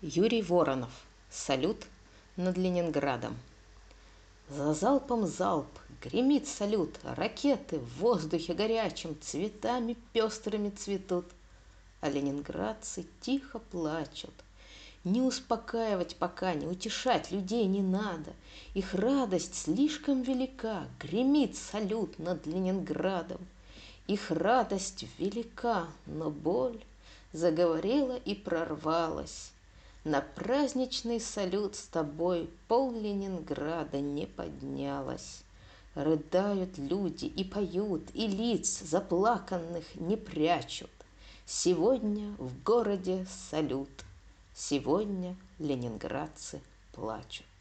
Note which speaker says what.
Speaker 1: Юрий Воронов. Салют над Ленинградом. За залпом залп, гремит салют, ракеты в воздухе горячем цветами пестрыми цветут, а ленинградцы тихо плачут. Не успокаивать пока, не утешать людей не надо. Их радость слишком велика, гремит салют над Ленинградом. Их радость велика, но боль заговорила и прорвалась. На праздничный салют с тобой пол Ленинграда не поднялась. Рыдают люди и поют, и лиц заплаканных не прячут. Сегодня в городе салют, сегодня ленинградцы плачут.